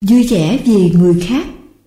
Vui vẻ vì người khác.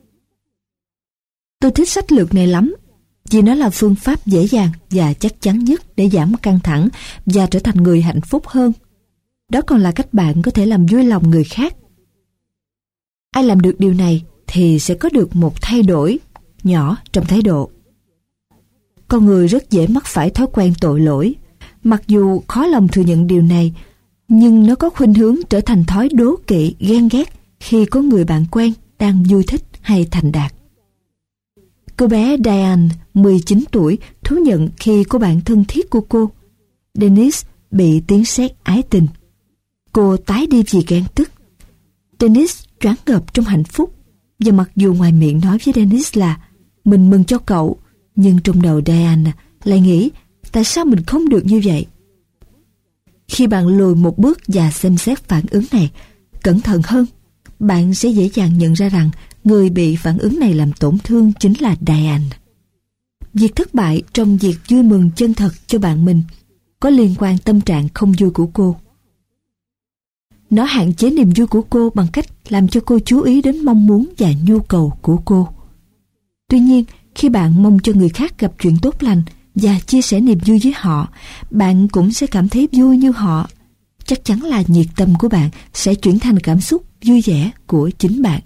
Tôi thích sách lược này lắm, vì nó là phương pháp dễ dàng và chắc chắn nhất để giảm căng thẳng và trở thành người hạnh phúc hơn. Đó còn là cách bạn có thể làm vui lòng người khác. Ai làm được điều này thì sẽ có được một thay đổi nhỏ trong thái độ. Con người rất dễ mắc phải thói quen tội lỗi. Mặc dù khó lòng thừa nhận điều này, nhưng nó có khuynh hướng trở thành thói đố kỵ, ghen ghét khi có người bạn quen đang vui thích hay thành đạt. Cô bé Diane, 19 tuổi, thú nhận khi cô bạn thân thiết của cô, Denise, bị tiếng sét ái tình. Cô tái đi vì ghen tức. Denise choáng ngợp trong hạnh phúc, và mặc dù ngoài miệng nói với Denise là mình mừng cho cậu, nhưng trong đầu Diane lại nghĩ tại sao mình không được như vậy. Khi bạn lùi một bước và xem xét phản ứng này cẩn thận hơn, bạn sẽ dễ dàng nhận ra rằng người bị phản ứng này làm tổn thương chính là Diane. Việc thất bại trong việc vui mừng chân thật cho bạn mình có liên quan tâm trạng không vui của cô. Nó hạn chế niềm vui của cô bằng cách làm cho cô chú ý đến mong muốn và nhu cầu của cô. Tuy nhiên, khi bạn mong cho người khác gặp chuyện tốt lành và chia sẻ niềm vui với họ, bạn cũng sẽ cảm thấy vui như họ. Chắc chắn là nhiệt tâm của bạn sẽ chuyển thành cảm xúc vui vẻ của chính bạn.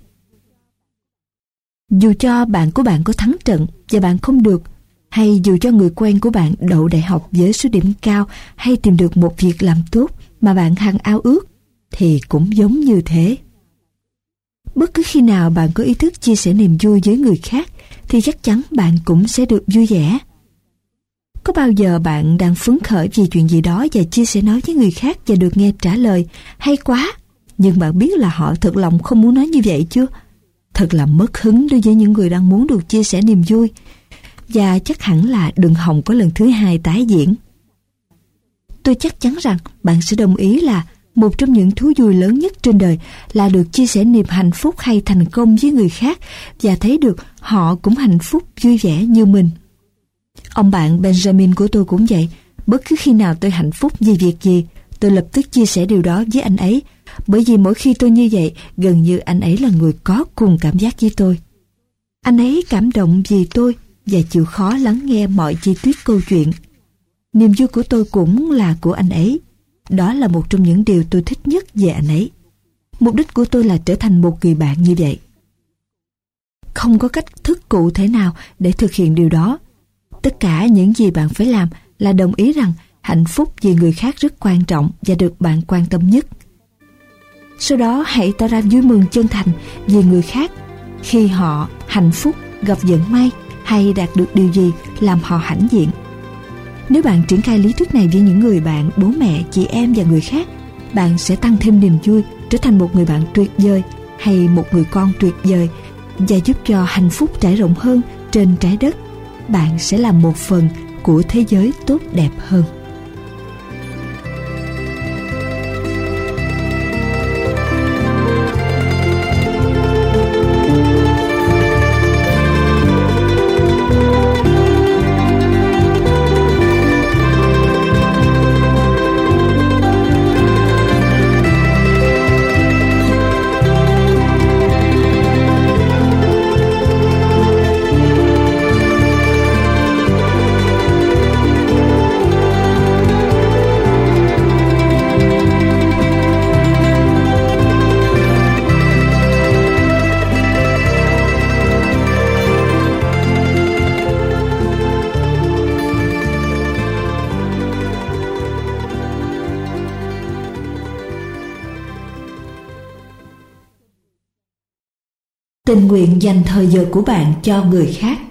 Dù cho bạn của bạn có thắng trận và bạn không được, hay dù cho người quen của bạn đậu đại học với số điểm cao hay tìm được một việc làm tốt mà bạn hằng ao ước, thì cũng giống như thế. Bất cứ khi nào bạn có ý thức chia sẻ niềm vui với người khác thì chắc chắn bạn cũng sẽ được vui vẻ. Có bao giờ bạn đang phấn khởi vì chuyện gì đó và chia sẻ nói với người khác và được nghe trả lời hay quá, nhưng bạn biết là họ thật lòng không muốn nói như vậy chưa? Thật là mất hứng đối với những người đang muốn được chia sẻ niềm vui, và chắc hẳn là đừng hòng có lần thứ hai tái diễn. Tôi chắc chắn rằng bạn sẽ đồng ý là một trong những thú vui lớn nhất trên đời là được chia sẻ niềm hạnh phúc hay thành công với người khác và thấy được họ cũng hạnh phúc vui vẻ như mình. Ông bạn Benjamin của tôi cũng vậy. Bất cứ khi nào tôi hạnh phúc vì việc gì, tôi lập tức chia sẻ điều đó với anh ấy, bởi vì mỗi khi tôi như vậy, gần như anh ấy là người có cùng cảm giác với tôi. Anh ấy cảm động vì tôi và chịu khó lắng nghe mọi chi tiết câu chuyện. Niềm vui của tôi cũng là của anh ấy. Đó là một trong những điều tôi thích nhất về anh ấy. Mục đích của tôi là trở thành một người bạn như vậy. Không có cách thức cụ thể nào để thực hiện điều đó. Tất cả những gì bạn phải làm là đồng ý rằng hạnh phúc vì người khác rất quan trọng và được bạn quan tâm nhất. Sau đó hãy tỏ ra vui mừng chân thành vì người khác khi họ hạnh phúc, gặp vận may hay đạt được điều gì làm họ hãnh diện. Nếu bạn triển khai lý thuyết này với những người bạn, bố mẹ, chị em và người khác, bạn sẽ tăng thêm niềm vui, trở thành một người bạn tuyệt vời hay một người con tuyệt vời và giúp cho hạnh phúc trải rộng hơn trên trái đất. Bạn sẽ là một phần của thế giới tốt đẹp hơn. Tình nguyện dành thời giờ của bạn cho người khác.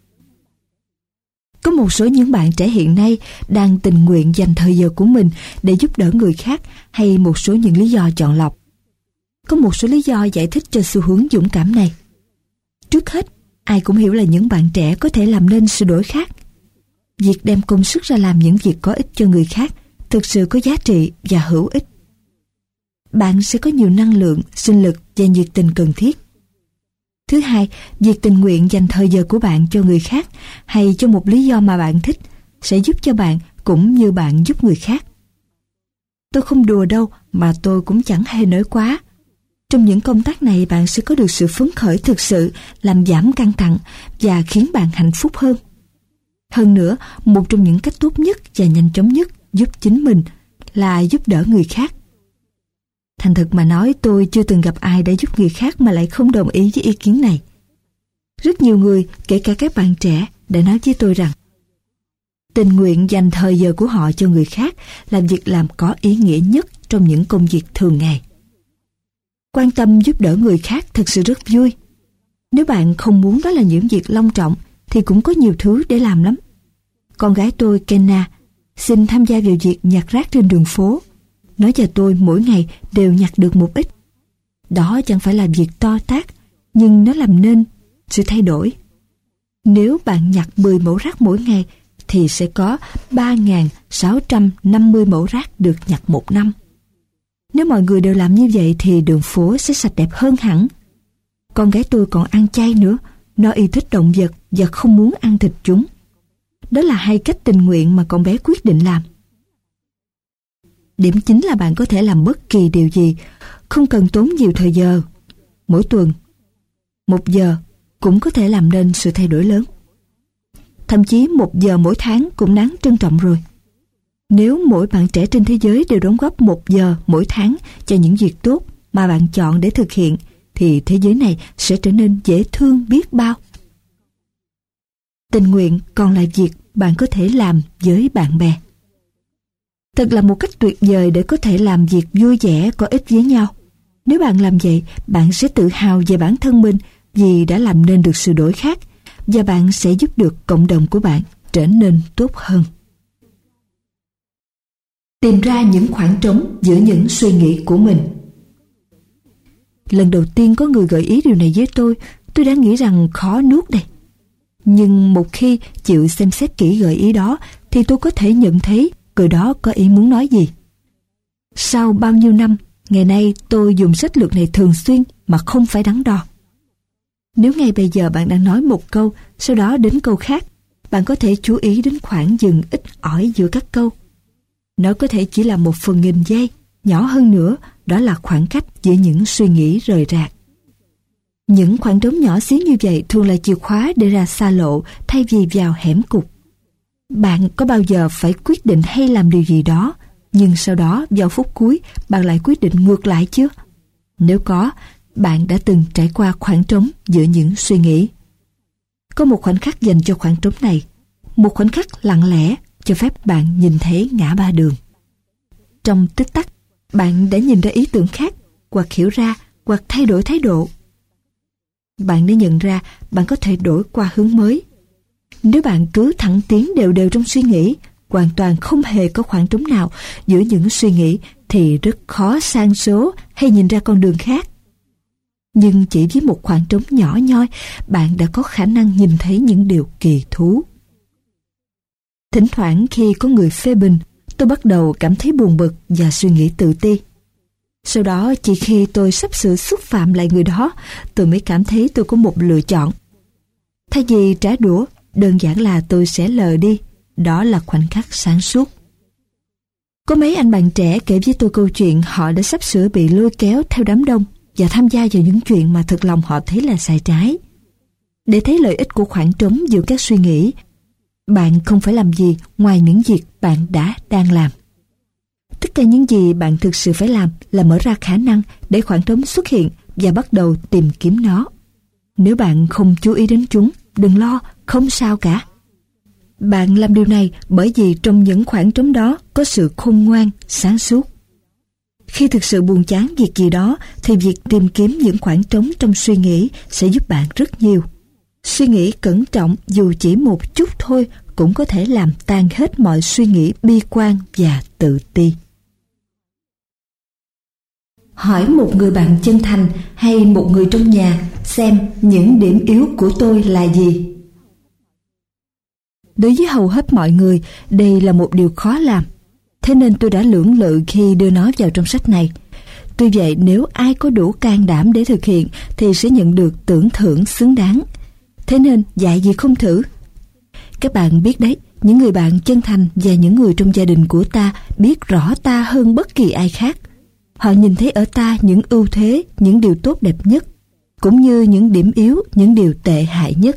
Có một số những bạn trẻ hiện nay đang tình nguyện dành thời giờ của mình để giúp đỡ người khác hay một số những lý do chọn lọc. Có một số lý do giải thích cho xu hướng dũng cảm này. Trước hết, ai cũng hiểu là những bạn trẻ có thể làm nên sự đổi khác. Việc đem công sức ra làm những việc có ích cho người khác thực sự có giá trị và hữu ích. Bạn sẽ có nhiều năng lượng, sinh lực và nhiệt tình cần thiết. Thứ hai, việc tình nguyện dành thời giờ của bạn cho người khác hay cho một lý do mà bạn thích sẽ giúp cho bạn cũng như bạn giúp người khác. Tôi không đùa đâu mà tôi cũng chẳng hề nói quá. Trong những công tác này bạn sẽ có được sự phấn khởi thực sự, làm giảm căng thẳng và khiến bạn hạnh phúc hơn. Hơn nữa, một trong những cách tốt nhất và nhanh chóng nhất giúp chính mình là giúp đỡ người khác. Thành thực mà nói, tôi chưa từng gặp ai đã giúp người khác mà lại không đồng ý với ý kiến này. Rất nhiều người, kể cả các bạn trẻ, đã nói với tôi rằng tình nguyện dành thời giờ của họ cho người khác là việc làm có ý nghĩa nhất trong những công việc thường ngày. Quan tâm giúp đỡ người khác thật sự rất vui. Nếu bạn không muốn đó là những việc long trọng thì cũng có nhiều thứ để làm lắm. Con gái tôi, Kenna, xin tham gia vào việc nhặt rác trên đường phố. Nó và tôi mỗi ngày đều nhặt được một ít. Đó chẳng phải là việc to tát, nhưng nó làm nên sự thay đổi. Nếu bạn nhặt 10 mẫu rác mỗi ngày thì sẽ có 3.650 mẫu rác được nhặt một năm. Nếu mọi người đều làm như vậy thì đường phố sẽ sạch đẹp hơn hẳn. Con gái tôi còn ăn chay nữa. Nó yêu thích động vật và không muốn ăn thịt chúng. Đó là hai cách tình nguyện mà con bé quyết định làm. Điểm chính là bạn có thể làm bất kỳ điều gì, không cần tốn nhiều thời giờ. Mỗi tuần, 1 giờ cũng có thể làm nên sự thay đổi lớn. Thậm chí 1 giờ mỗi tháng cũng đáng trân trọng rồi. Nếu mỗi bạn trẻ trên thế giới đều đóng góp 1 giờ mỗi tháng cho những việc tốt mà bạn chọn để thực hiện, thì thế giới này sẽ trở nên dễ thương biết bao. Tình nguyện còn là việc bạn có thể làm với bạn bè. Thật là một cách tuyệt vời để có thể làm việc vui vẻ có ích với nhau. Nếu bạn làm vậy, bạn sẽ tự hào về bản thân mình vì đã làm nên được sự đổi khác, và bạn sẽ giúp được cộng đồng của bạn trở nên tốt hơn. Tìm ra những khoảng trống giữa những suy nghĩ của mình. Lần đầu tiên có người gợi ý điều này với tôi đã nghĩ rằng khó nuốt đây. Nhưng một khi chịu xem xét kỹ gợi ý đó thì tôi có thể nhận thấy người đó có ý muốn nói gì. Sau bao nhiêu năm, ngày nay tôi dùng sách lược này thường xuyên mà không phải đắn đo. Nếu ngay bây giờ bạn đang nói một câu, sau đó đến câu khác, bạn có thể chú ý đến khoảng dừng ít ỏi giữa các câu. Nó có thể chỉ là 1/1000 giây, nhỏ hơn nữa, đó là khoảng cách giữa những suy nghĩ rời rạc. Những khoảng trống nhỏ xíu như vậy thường là chìa khóa để ra xa lộ thay vì vào hẻm cụt. Bạn có bao giờ phải quyết định hay làm điều gì đó, nhưng sau đó vào phút cuối bạn lại quyết định ngược lại chưa? Nếu có, bạn đã từng trải qua khoảng trống giữa những suy nghĩ. Có một khoảnh khắc dành cho khoảng trống này, một khoảnh khắc lặng lẽ cho phép bạn nhìn thấy ngã ba đường. Trong tích tắc, bạn đã nhìn ra ý tưởng khác, hoặc hiểu ra, hoặc thay đổi thái độ. Bạn đã nhận ra bạn có thể đổi qua hướng mới. Nếu bạn cứ thẳng tiến đều đều trong suy nghĩ, hoàn toàn không hề có khoảng trống nào giữa những suy nghĩ, thì rất khó sang số hay nhìn ra con đường khác. Nhưng chỉ với một khoảng trống nhỏ nhoi, bạn đã có khả năng nhìn thấy những điều kỳ thú. Thỉnh thoảng khi có người phê bình, tôi bắt đầu cảm thấy buồn bực và suy nghĩ tự ti. Sau đó chỉ khi tôi sắp sửa xúc phạm lại người đó, tôi mới cảm thấy tôi có một lựa chọn. Thay vì trả đũa, đơn giản là tôi sẽ lờ đi. Đó là khoảnh khắc sáng suốt. Có mấy anh bạn trẻ kể với tôi câu chuyện họ đã sắp sửa bị lôi kéo theo đám đông và tham gia vào những chuyện mà thực lòng họ thấy là sai trái. Để thấy lợi ích của khoảng trống giữa các suy nghĩ, bạn không phải làm gì ngoài những việc bạn đang làm. Tất cả những gì bạn thực sự phải làm là mở ra khả năng để khoảng trống xuất hiện và bắt đầu tìm kiếm nó. Nếu bạn không chú ý đến chúng, đừng lo, không sao cả. Bạn làm điều này bởi vì trong những khoảng trống đó có sự khôn ngoan, sáng suốt. Khi thực sự buồn chán việc gì đó thì việc tìm kiếm những khoảng trống trong suy nghĩ sẽ giúp bạn rất nhiều. Suy nghĩ cẩn trọng dù chỉ một chút thôi cũng có thể làm tan hết mọi suy nghĩ bi quan và tự ti. Hỏi một người bạn chân thành hay một người trong nhà xem những điểm yếu của tôi là gì. Đối với hầu hết mọi người, đây là một điều khó làm. Thế nên tôi đã lưỡng lự khi đưa nó vào trong sách này. Tuy vậy, nếu ai có đủ can đảm để thực hiện thì sẽ nhận được tưởng thưởng xứng đáng. Thế nên dạy gì không thử. Các bạn biết đấy, những người bạn chân thành và những người trong gia đình của ta biết rõ ta hơn bất kỳ ai khác. Họ nhìn thấy ở ta những ưu thế, những điều tốt đẹp nhất, cũng như những điểm yếu, những điều tệ hại nhất.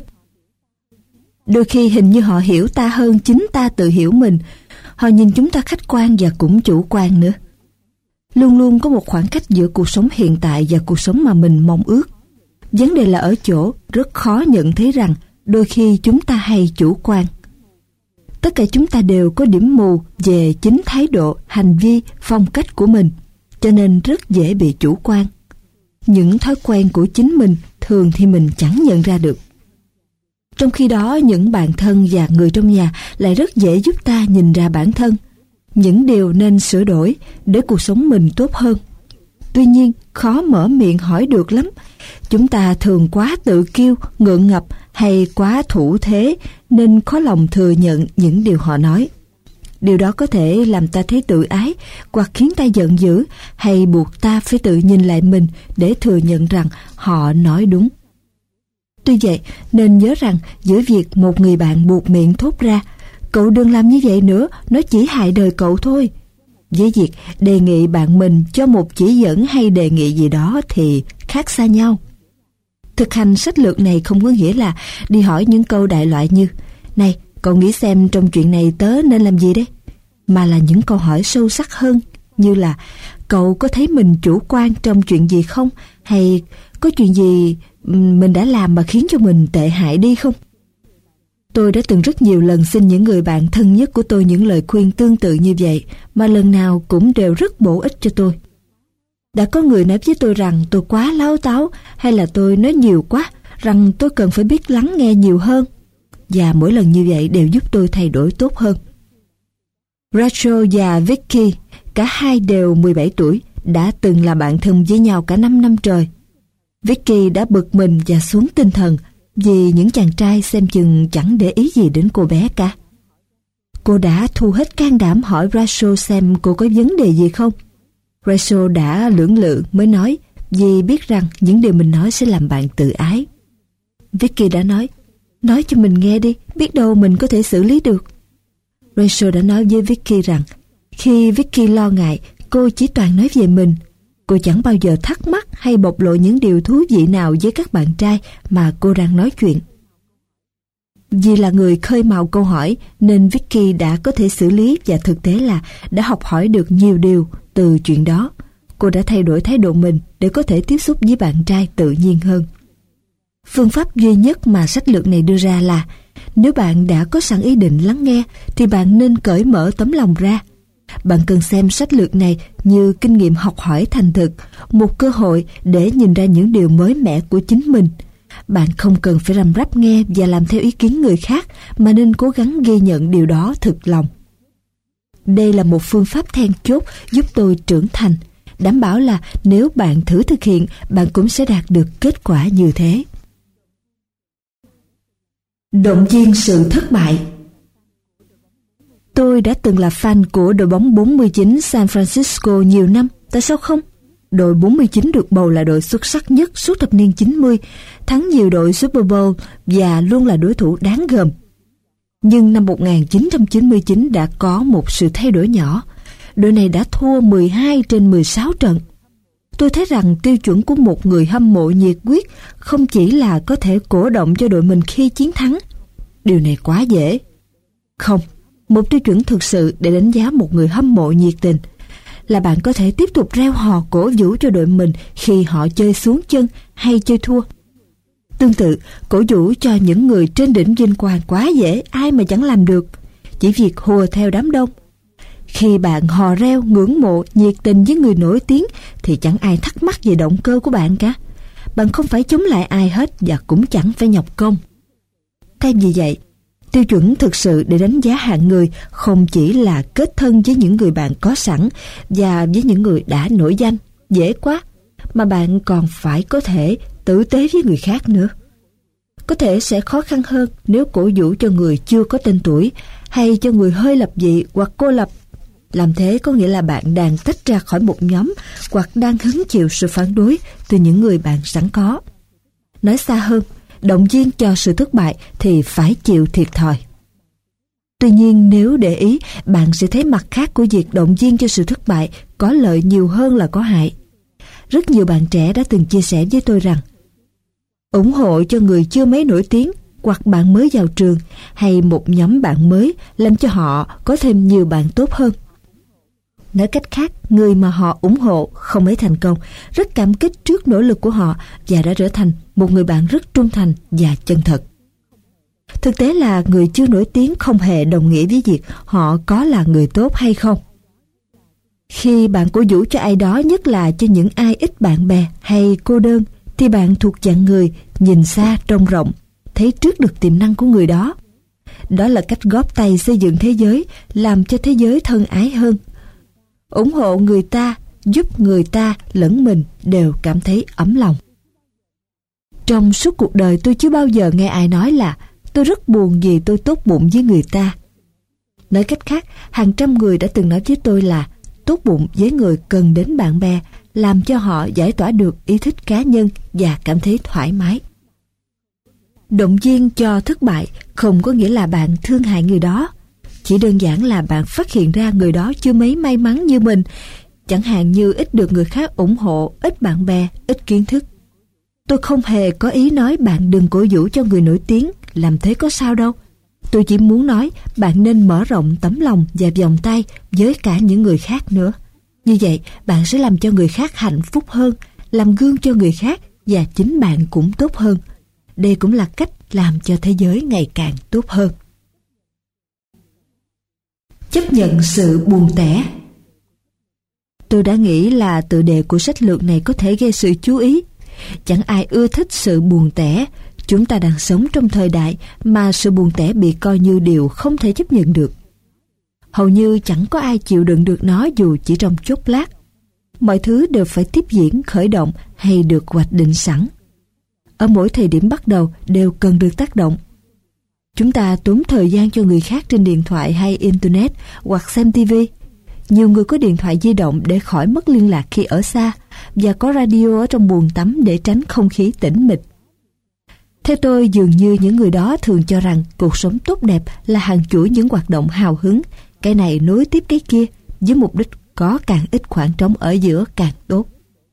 Đôi khi hình như họ hiểu ta hơn chính ta tự hiểu mình. Họ nhìn chúng ta khách quan và cũng chủ quan nữa. Luôn luôn có một khoảng cách giữa cuộc sống hiện tại và cuộc sống mà mình mong ước. Vấn đề là ở chỗ rất khó nhận thấy rằng đôi khi chúng ta hay chủ quan. Tất cả chúng ta đều có điểm mù về chính thái độ, hành vi, phong cách của mình, cho nên rất dễ bị chủ quan. Những thói quen của chính mình thường thì mình chẳng nhận ra được. Trong khi đó, những bạn thân và người trong nhà lại rất dễ giúp ta nhìn ra bản thân, những điều nên sửa đổi để cuộc sống mình tốt hơn. Tuy nhiên, khó mở miệng hỏi được lắm. Chúng ta thường quá tự kiêu, ngượng ngập hay quá thủ thế nên khó lòng thừa nhận những điều họ nói. Điều đó có thể làm ta thấy tự ái hoặc khiến ta giận dữ hay buộc ta phải tự nhìn lại mình để thừa nhận rằng họ nói đúng. Tuy vậy, nên nhớ rằng giữa việc một người bạn buộc miệng thốt ra "Cậu đừng làm như vậy nữa, nó chỉ hại đời cậu thôi", với việc đề nghị bạn mình cho một chỉ dẫn hay đề nghị gì đó thì khác xa nhau. Thực hành sách lược này không có nghĩa là đi hỏi những câu đại loại như "Này, cậu nghĩ xem trong chuyện này tớ nên làm gì đấy?", mà là những câu hỏi sâu sắc hơn như là "Cậu có thấy mình chủ quan trong chuyện gì không?" hay "Có chuyện gì mình đã làm mà khiến cho mình tệ hại đi không?" Tôi đã từng rất nhiều lần xin những người bạn thân nhất của tôi những lời khuyên tương tự như vậy, mà lần nào cũng đều rất bổ ích cho tôi. Đã có người nói với tôi rằng tôi quá láo táo, hay là tôi nói nhiều quá, rằng tôi cần phải biết lắng nghe nhiều hơn. Và mỗi lần như vậy đều giúp tôi thay đổi tốt hơn. Rachel và Vicky, cả hai đều 17 tuổi, đã từng là bạn thân với nhau cả 5 năm trời. Vicky đã bực mình và xuống tinh thần vì những chàng trai xem chừng chẳng để ý gì đến cô bé cả. Cô đã thu hết can đảm hỏi Rachel xem cô có vấn đề gì không. Rachel đã lưỡng lự mới nói, vì biết rằng những điều mình nói sẽ làm bạn tự ái. Vicky đã nói cho mình nghe đi, biết đâu mình có thể xử lý được. Rachel đã nói với Vicky rằng khi Vicky lo ngại, cô chỉ toàn nói về mình. Cô chẳng bao giờ thắc mắc hay bộc lộ những điều thú vị nào với các bạn trai mà cô đang nói chuyện. Vì là người khơi mào câu hỏi nên Vicky đã có thể xử lý, và thực tế là đã học hỏi được nhiều điều từ chuyện đó. Cô đã thay đổi thái độ mình để có thể tiếp xúc với bạn trai tự nhiên hơn. Phương pháp duy nhất mà sách lược này đưa ra là nếu bạn đã có sẵn ý định lắng nghe thì bạn nên cởi mở tấm lòng ra. Bạn cần xem sách lược này như kinh nghiệm học hỏi thành thực, một cơ hội để nhìn ra những điều mới mẻ của chính mình. Bạn không cần phải răm rắp nghe và làm theo ý kiến người khác, mà nên cố gắng ghi nhận điều đó thực lòng. Đây là một phương pháp then chốt giúp tôi trưởng thành, đảm bảo là nếu bạn thử thực hiện, bạn cũng sẽ đạt được kết quả như thế. Động viên sự thất bại. Tôi đã từng là fan của đội bóng 49 San Francisco nhiều năm, tại sao không? Đội 49 được bầu là đội xuất sắc nhất suốt thập niên 90, thắng nhiều đội Super Bowl và luôn là đối thủ đáng gờm. Nhưng năm 1999 đã có một sự thay đổi nhỏ. Đội này đã thua 12 trên 16 trận. Tôi thấy rằng tiêu chuẩn của một người hâm mộ nhiệt huyết không chỉ là có thể cổ động cho đội mình khi chiến thắng. Điều này quá dễ. Không, một tiêu chuẩn thực sự để đánh giá một người hâm mộ nhiệt tình là bạn có thể tiếp tục reo hò cổ vũ cho đội mình khi họ chơi xuống chân hay chơi thua. Tương tự, cổ vũ cho những người trên đỉnh vinh quang quá dễ, ai mà chẳng làm được, chỉ việc hùa theo đám đông. Khi bạn hò reo, ngưỡng mộ, nhiệt tình với người nổi tiếng thì chẳng ai thắc mắc về động cơ của bạn cả. Bạn không phải chống lại ai hết và cũng chẳng phải nhọc công. Thay vì vậy, tiêu chuẩn thực sự để đánh giá hạng người không chỉ là kết thân với những người bạn có sẵn và với những người đã nổi danh, dễ quá, mà bạn còn phải có thể tử tế với người khác nữa. Có thể sẽ khó khăn hơn nếu cổ vũ cho người chưa có tên tuổi hay cho người hơi lập dị hoặc cô lập. Làm thế có nghĩa là bạn đang tách ra khỏi một nhóm hoặc đang hứng chịu sự phản đối từ những người bạn sẵn có. Nói xa hơn, động viên cho sự thất bại thì phải chịu thiệt thòi. Tuy nhiên nếu để ý, bạn sẽ thấy mặt khác của việc động viên cho sự thất bại có lợi nhiều hơn là có hại. Rất nhiều bạn trẻ đã từng chia sẻ với tôi rằng ủng hộ cho người chưa mấy nổi tiếng hoặc bạn mới vào trường hay một nhóm bạn mới làm cho họ có thêm nhiều bạn tốt hơn. Nói cách khác, người mà họ ủng hộ không mấy thành công, rất cảm kích trước nỗ lực của họ và đã trở thành một người bạn rất trung thành và chân thật. Thực tế là người chưa nổi tiếng không hề đồng nghĩa với việc họ có là người tốt hay không. Khi bạn cổ vũ cho ai đó, nhất là cho những ai ít bạn bè hay cô đơn, thì bạn thuộc dạng người nhìn xa trông rộng, thấy trước được tiềm năng của người đó. Đó là cách góp tay xây dựng thế giới, làm cho thế giới thân ái hơn. Ủng hộ người ta, giúp người ta lẫn mình đều cảm thấy ấm lòng. Trong suốt cuộc đời tôi chưa bao giờ nghe ai nói là tôi rất buồn vì tôi tốt bụng với người ta. Nói cách khác, hàng trăm người đã từng nói với tôi là tốt bụng với người cần đến bạn bè, làm cho họ giải tỏa được ý thích cá nhân và cảm thấy thoải mái. Động viên cho thất bại không có nghĩa là bạn thương hại người đó. Chỉ đơn giản là bạn phát hiện ra người đó chưa mấy may mắn như mình, chẳng hạn như ít được người khác ủng hộ, ít bạn bè, ít kiến thức. Tôi không hề có ý nói bạn đừng cổ vũ cho người nổi tiếng, làm thế có sao đâu. Tôi chỉ muốn nói bạn nên mở rộng tấm lòng và vòng tay với cả những người khác nữa. Như vậy, bạn sẽ làm cho người khác hạnh phúc hơn, làm gương cho người khác và chính bạn cũng tốt hơn. Đây cũng là cách làm cho thế giới ngày càng tốt hơn. Chấp nhận sự buồn tẻ. Tôi đã nghĩ là tựa đề của sách lược này có thể gây sự chú ý. Chẳng ai ưa thích sự buồn tẻ. Chúng ta đang sống trong thời đại mà sự buồn tẻ bị coi như điều không thể chấp nhận được. Hầu như chẳng có ai chịu đựng được nó dù chỉ trong chốc lát. Mọi thứ đều phải tiếp diễn, khởi động hay được hoạch định sẵn. Ở mỗi thời điểm bắt đầu đều cần được tác động. Chúng ta tốn thời gian cho người khác trên điện thoại hay Internet hoặc xem TV. Nhiều người có điện thoại di động để khỏi mất liên lạc khi ở xa và có radio ở trong buồng tắm để tránh không khí tĩnh mịch. Theo tôi, dường như những người đó thường cho rằng cuộc sống tốt đẹp là hàng chuỗi những hoạt động hào hứng, cái này nối tiếp cái kia, với mục đích có càng ít khoảng trống ở giữa càng tốt.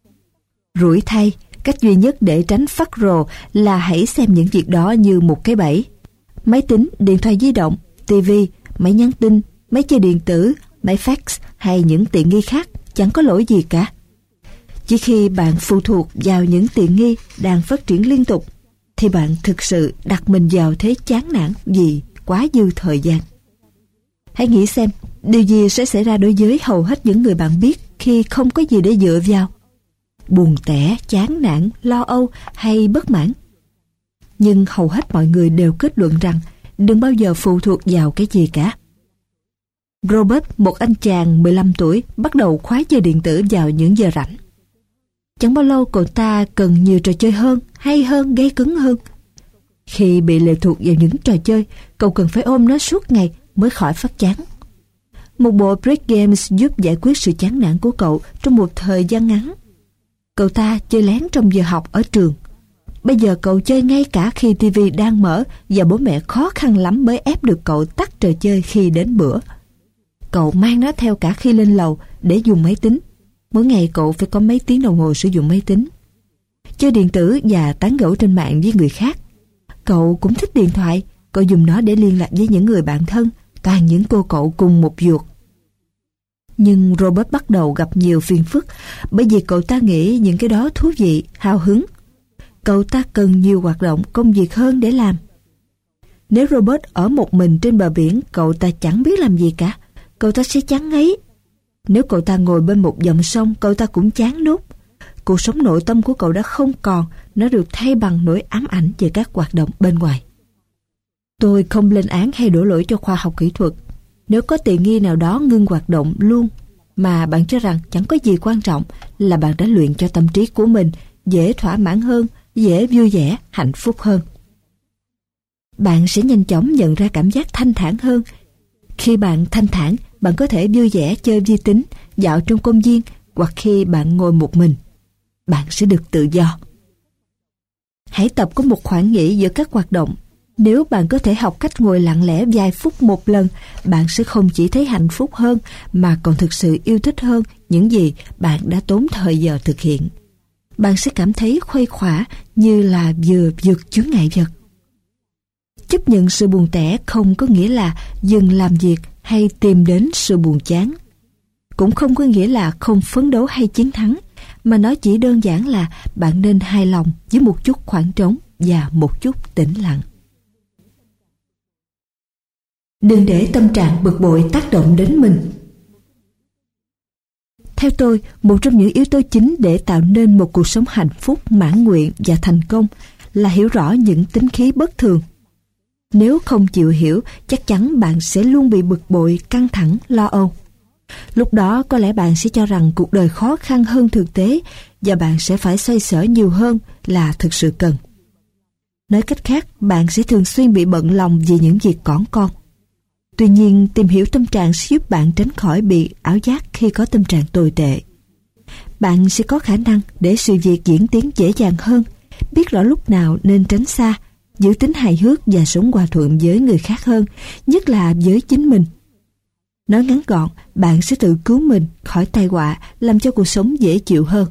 Rủi thay, cách duy nhất để tránh phát rồ là hãy xem những việc đó như một cái bẫy. Máy tính, điện thoại di động, TV, máy nhắn tin, máy chơi điện tử, máy fax hay những tiện nghi khác chẳng có lỗi gì cả. Chỉ khi bạn phụ thuộc vào những tiện nghi đang phát triển liên tục thì bạn thực sự đặt mình vào thế chán nản vì quá dư thời gian. Hãy nghĩ xem, điều gì sẽ xảy ra đối với hầu hết những người bạn biết khi không có gì để dựa vào? Buồn tẻ, chán nản, lo âu hay bất mãn. Nhưng hầu hết mọi người đều kết luận rằng đừng bao giờ phụ thuộc vào cái gì cả. Robert, một anh chàng 15 tuổi, bắt đầu khoái chơi điện tử vào những giờ rảnh. Chẳng bao lâu cậu ta cần nhiều trò chơi hơn, hay hơn, gây cứng hơn. Khi bị lệ thuộc vào những trò chơi, cậu cần phải ôm nó suốt ngày mới khỏi phát chán. Một bộ Break Games giúp giải quyết sự chán nản của cậu trong một thời gian ngắn. Cậu ta chơi lén trong giờ học ở trường. Bây giờ cậu chơi ngay cả khi TV đang mở và bố mẹ khó khăn lắm mới ép được cậu tắt trò chơi khi đến bữa. Cậu mang nó theo cả khi lên lầu để dùng máy tính. Mỗi ngày cậu phải có mấy tiếng đồng hồ sử dụng máy tính. Chơi điện tử và tán gẫu trên mạng với người khác. Cậu cũng thích điện thoại. Cậu dùng nó để liên lạc với những người bạn thân, toàn những cô cậu cùng một ruột. Nhưng Robert bắt đầu gặp nhiều phiền phức bởi vì cậu ta nghĩ những cái đó thú vị, hào hứng. Cậu ta cần nhiều hoạt động, công việc hơn để làm. Nếu Robert ở một mình trên bờ biển, cậu ta chẳng biết làm gì cả. Cậu ta sẽ chán ngấy. Nếu cậu ta ngồi bên một dòng sông, cậu ta cũng chán nút. Cuộc sống nội tâm của cậu đã không còn, nó được thay bằng nỗi ám ảnh về các hoạt động bên ngoài. Tôi không lên án hay đổ lỗi cho khoa học kỹ thuật. Nếu có tiện nghi nào đó ngưng hoạt động luôn mà bạn cho rằng chẳng có gì quan trọng, là bạn đã luyện cho tâm trí của mình dễ thỏa mãn hơn, dễ vui vẻ, hạnh phúc hơn. Bạn sẽ nhanh chóng nhận ra cảm giác thanh thản hơn. Khi bạn thanh thản, bạn có thể vui vẻ chơi vi tính, dạo trong công viên, hoặc khi bạn ngồi một mình, bạn sẽ được tự do. Hãy tập có một khoảng nghỉ giữa các hoạt động. Nếu bạn có thể học cách ngồi lặng lẽ vài phút một lần, bạn sẽ không chỉ thấy hạnh phúc hơn mà còn thực sự yêu thích hơn những gì bạn đã tốn thời giờ thực hiện. Bạn sẽ cảm thấy khuây khỏa như là vừa vượt chướng ngại vật. Chấp nhận sự buồn tẻ không có nghĩa là dừng làm việc hay tìm đến sự buồn chán. Cũng không có nghĩa là không phấn đấu hay chiến thắng, mà nó chỉ đơn giản là bạn nên hài lòng với một chút khoảng trống và một chút tĩnh lặng. Đừng để tâm trạng bực bội tác động đến mình. Theo tôi, một trong những yếu tố chính để tạo nên một cuộc sống hạnh phúc, mãn nguyện và thành công là hiểu rõ những tính khí bất thường. Nếu không chịu hiểu, chắc chắn bạn sẽ luôn bị bực bội, căng thẳng, lo âu. Lúc đó có lẽ bạn sẽ cho rằng cuộc đời khó khăn hơn thực tế và bạn sẽ phải xoay sở nhiều hơn là thực sự cần. Nói cách khác, bạn sẽ thường xuyên bị bận lòng vì những việc cỏn con. Tuy nhiên, tìm hiểu tâm trạng sẽ giúp bạn tránh khỏi bị ảo giác khi có tâm trạng tồi tệ. Bạn sẽ có khả năng để sự việc diễn tiến dễ dàng hơn, biết rõ lúc nào nên tránh xa, giữ tính hài hước và sống hòa thuận với người khác hơn, nhất là với chính mình. Nói ngắn gọn, bạn sẽ tự cứu mình khỏi tai họa, làm cho cuộc sống dễ chịu hơn.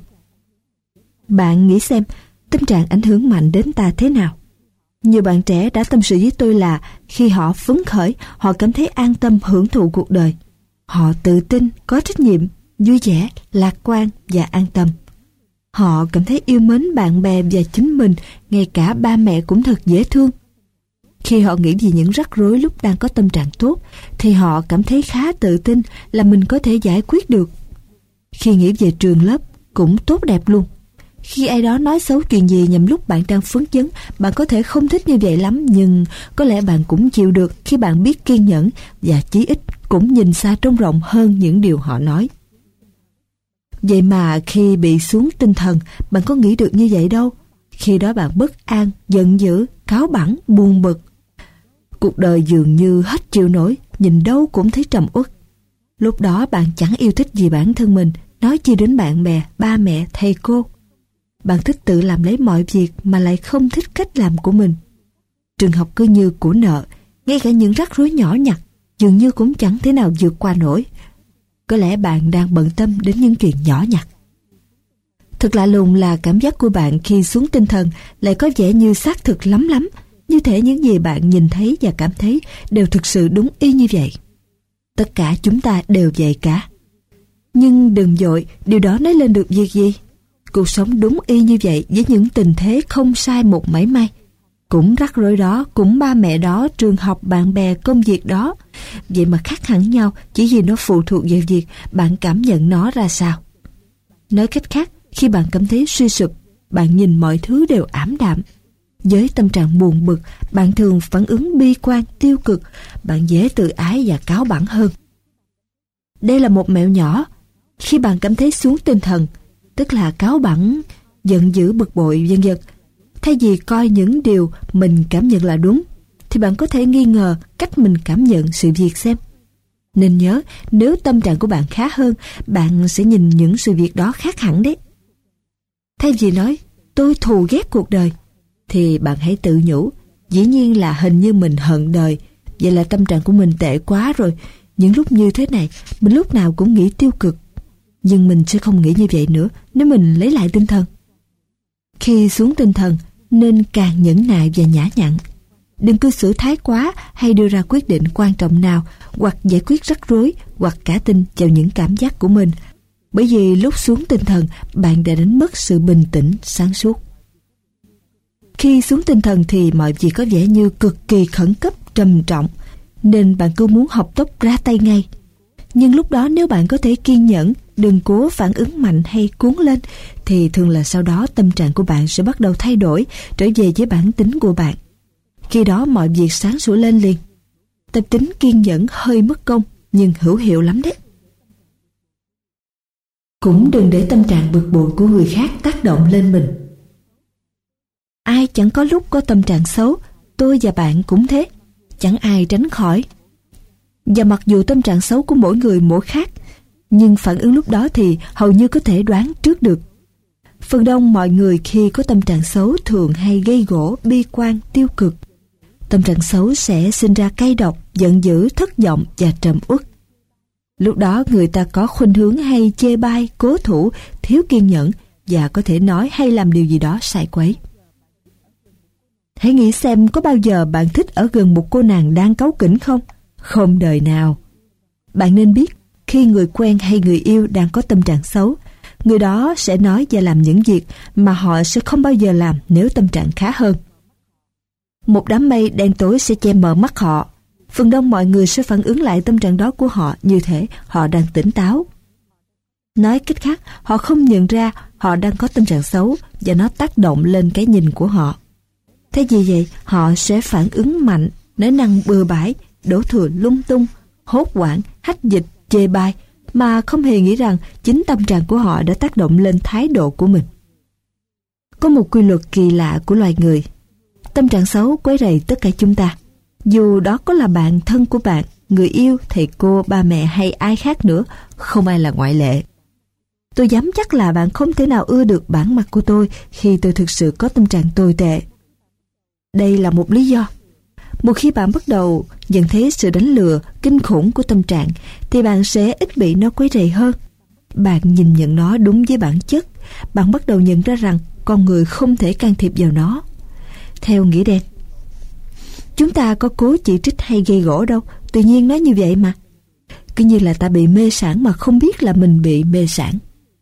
Bạn nghĩ xem, tâm trạng ảnh hưởng mạnh đến ta thế nào? Nhiều bạn trẻ đã tâm sự với tôi là khi họ phấn khởi, họ cảm thấy an tâm hưởng thụ cuộc đời. Họ tự tin, có trách nhiệm, vui vẻ, lạc quan và an tâm. Họ cảm thấy yêu mến bạn bè và chính mình, ngay cả ba mẹ cũng thật dễ thương. Khi họ nghĩ về những rắc rối lúc đang có tâm trạng tốt, thì họ cảm thấy khá tự tin là mình có thể giải quyết được. Khi nghĩ về trường lớp, cũng tốt đẹp luôn. Khi ai đó nói xấu chuyện gì nhằm lúc bạn đang phấn chấn, bạn có thể không thích như vậy lắm, nhưng có lẽ bạn cũng chịu được khi bạn biết kiên nhẫn và chí ít cũng nhìn xa trông rộng hơn những điều họ nói. Vậy mà khi bị xuống tinh thần, bạn có nghĩ được như vậy đâu. Khi đó bạn bất an, giận dữ, cáu bẳn, buồn bực. Cuộc đời dường như hết chịu nổi, nhìn đâu cũng thấy trầm uất. Lúc đó bạn chẳng yêu thích gì bản thân mình, nói chi đến bạn bè, ba mẹ, thầy cô. Bạn thích tự làm lấy mọi việc mà lại không thích cách làm của mình. Trường học cứ như của nợ, ngay cả những rắc rối nhỏ nhặt dường như cũng chẳng thể nào vượt qua nổi. Có lẽ bạn đang bận tâm đến những chuyện nhỏ nhặt. Thật lạ lùng là cảm giác của bạn khi xuống tinh thần lại có vẻ như xác thực lắm lắm, như thể những gì bạn nhìn thấy và cảm thấy đều thực sự đúng y như vậy. Tất cả chúng ta đều vậy cả. Nhưng đừng vội, điều đó nói lên được việc gì? Cuộc sống đúng y như vậy với những tình thế không sai một mảy may. Cũng rắc rối đó, cũng ba mẹ đó, trường học, bạn bè, công việc đó. Vậy mà khác hẳn nhau chỉ vì nó phụ thuộc vào việc bạn cảm nhận nó ra sao. Nói cách khác, khi bạn cảm thấy suy sụp, bạn nhìn mọi thứ đều ảm đạm. Với tâm trạng buồn bực, bạn thường phản ứng bi quan, tiêu cực, bạn dễ tự ái và cáu bẳn hơn. Đây là một mẹo nhỏ. Khi bạn cảm thấy xuống tinh thần, tức là cáu bẳn, giận dữ, bực bội, vân vân, thay vì coi những điều mình cảm nhận là đúng, thì bạn có thể nghi ngờ cách mình cảm nhận sự việc xem. Nên nhớ, nếu tâm trạng của bạn khá hơn, bạn sẽ nhìn những sự việc đó khác hẳn đấy. Thay vì nói, tôi thù ghét cuộc đời, thì bạn hãy tự nhủ, dĩ nhiên là hình như mình hận đời, vậy là tâm trạng của mình tệ quá rồi. Những lúc như thế này, mình lúc nào cũng nghĩ tiêu cực. Nhưng mình sẽ không nghĩ như vậy nữa nếu mình lấy lại tinh thần. Khi xuống tinh thần, nên càng nhẫn nại và nhã nhặn. Đừng cư xử thái quá hay đưa ra quyết định quan trọng nào, hoặc giải quyết rắc rối, hoặc cả tin vào những cảm giác của mình. Bởi vì lúc xuống tinh thần, bạn đã đánh mất sự bình tĩnh, sáng suốt. Khi xuống tinh thần thì mọi việc có vẻ như cực kỳ khẩn cấp, trầm trọng, nên bạn cứ muốn học tốc ra tay ngay. Nhưng lúc đó nếu bạn có thể kiên nhẫn, đừng cố phản ứng mạnh hay cuốn lên, thì thường là sau đó tâm trạng của bạn sẽ bắt đầu thay đổi, trở về với bản tính của bạn. Khi đó mọi việc sáng sủa lên liền. Tập tính kiên nhẫn hơi mất công, nhưng hữu hiệu lắm đấy. Cũng đừng để tâm trạng bực bội của người khác tác động lên mình. Ai chẳng có lúc có tâm trạng xấu, tôi và bạn cũng thế, chẳng ai tránh khỏi. Và mặc dù tâm trạng xấu của mỗi người mỗi khác, nhưng phản ứng lúc đó thì hầu như có thể đoán trước được. Phần đông mọi người khi có tâm trạng xấu thường hay gây gổ, bi quan, tiêu cực. Tâm trạng xấu sẽ sinh ra cay độc, giận dữ, thất vọng và trầm uất. Lúc đó người ta có khuynh hướng hay chê bai, cố thủ, thiếu kiên nhẫn và có thể nói hay làm điều gì đó sai quấy. Hãy nghĩ xem có bao giờ bạn thích ở gần một cô nàng đang cáu kỉnh không? Không đời nào. Bạn nên biết khi người quen hay người yêu đang có tâm trạng xấu, người đó sẽ nói và làm những việc mà họ sẽ không bao giờ làm nếu tâm trạng khá hơn. Một đám mây đen tối sẽ che mờ mắt họ. Phần đông mọi người sẽ phản ứng lại tâm trạng đó của họ như thể họ đang tỉnh táo. Nói cách khác, họ không nhận ra họ đang có tâm trạng xấu và nó tác động lên cái nhìn của họ. Thế vì vậy, họ sẽ phản ứng mạnh, nói năng bừa bãi, đổ thừa lung tung, hốt hoảng, hách dịch, chê bai, mà không hề nghĩ rằng chính tâm trạng của họ đã tác động lên thái độ của mình. Có một quy luật kỳ lạ của loài người. Tâm trạng xấu quấy rầy tất cả chúng ta. Dù đó có là bạn thân của bạn, người yêu, thầy cô, ba mẹ hay ai khác nữa, không ai là ngoại lệ. Tôi dám chắc là bạn không thể nào ưa được bản mặt của tôi khi tôi thực sự có tâm trạng tồi tệ. Đây là một lý do. Một khi bạn bắt đầu nhận thấy sự đánh lừa kinh khủng của tâm trạng thì bạn sẽ ít bị nó quấy rầy hơn. Bạn nhìn nhận nó đúng với bản chất. Bạn bắt đầu nhận ra rằng con người không thể can thiệp vào nó. Theo nghĩa đen, chúng ta có cố chỉ trích hay gây gổ đâu, tự nhiên nói như vậy mà. Cứ như là ta bị mê sảng mà không biết là mình bị mê sảng.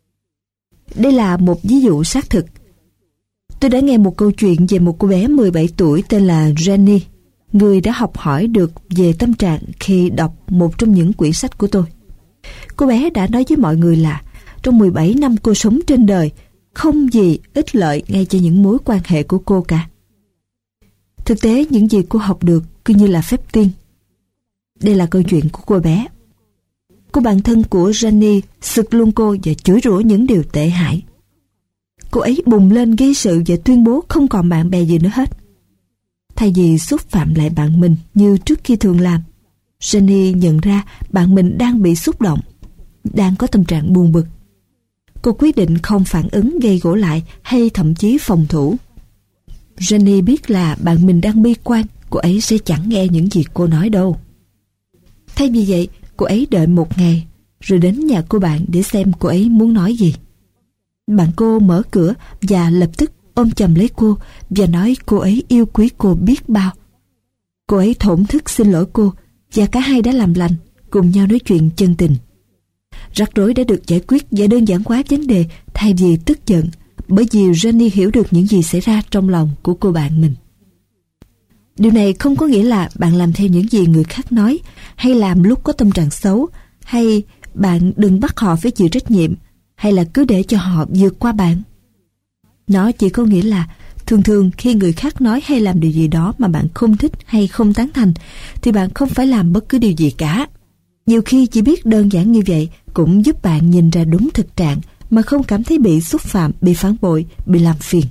Đây là một ví dụ xác thực. Tôi đã nghe một câu chuyện về một cô bé 17 tuổi tên là Jenny, người đã học hỏi được về tâm trạng khi đọc một trong những quyển sách của tôi. Cô bé đã nói với mọi người là trong 17 năm cô sống trên đời, không gì ích lợi ngay cho những mối quan hệ của cô cả. Thực tế, những gì cô học được cứ như là phép tiên. Đây là câu chuyện của cô bé. Cô bạn thân của Jenny sực luôn cô và chửi rủa những điều tệ hại. Cô ấy bùng lên gây sự và tuyên bố không còn bạn bè gì nữa hết. Thay vì xúc phạm lại bạn mình như trước kia thường làm, Jenny nhận ra bạn mình đang bị xúc động, đang có tâm trạng buồn bực. Cô quyết định không phản ứng gây gổ lại hay thậm chí phòng thủ. Jenny biết là bạn mình đang bi quan, cô ấy sẽ chẳng nghe những gì cô nói đâu. Thay vì vậy, cô ấy đợi một ngày, rồi đến nhà cô bạn để xem cô ấy muốn nói gì. Bạn cô mở cửa và lập tức ôm chầm lấy cô và nói cô ấy yêu quý cô biết bao. Cô ấy thổn thức xin lỗi cô và cả hai đã làm lành, cùng nhau nói chuyện chân tình. Rắc rối đã được giải quyết và đơn giản hóa vấn đề thay vì tức giận, bởi vì Jenny hiểu được những gì xảy ra trong lòng của cô bạn mình. Điều này không có nghĩa là bạn làm theo những gì người khác nói, hay làm lúc có tâm trạng xấu, hay bạn đừng bắt họ phải chịu trách nhiệm, hay là cứ để cho họ vượt qua bạn. Nó chỉ có nghĩa là thường thường khi người khác nói hay làm điều gì đó mà bạn không thích hay không tán thành, thì bạn không phải làm bất cứ điều gì cả. Nhiều khi chỉ biết đơn giản như vậy cũng giúp bạn nhìn ra đúng thực trạng mà không cảm thấy bị xúc phạm, bị phản bội, bị làm phiền.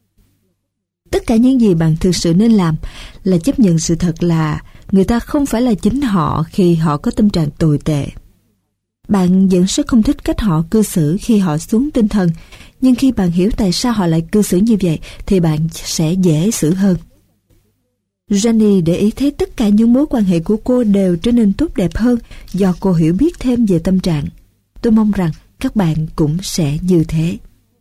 Tất cả những gì bạn thực sự nên làm là chấp nhận sự thật là người ta không phải là chính họ khi họ có tâm trạng tồi tệ. Bạn vẫn sẽ không thích cách họ cư xử khi họ xuống tinh thần, nhưng khi bạn hiểu tại sao họ lại cư xử như vậy thì bạn sẽ dễ xử hơn. Jenny để ý thấy tất cả những mối quan hệ của cô đều trở nên tốt đẹp hơn do cô hiểu biết thêm về tâm trạng. Tôi mong rằng các bạn cũng sẽ như thế.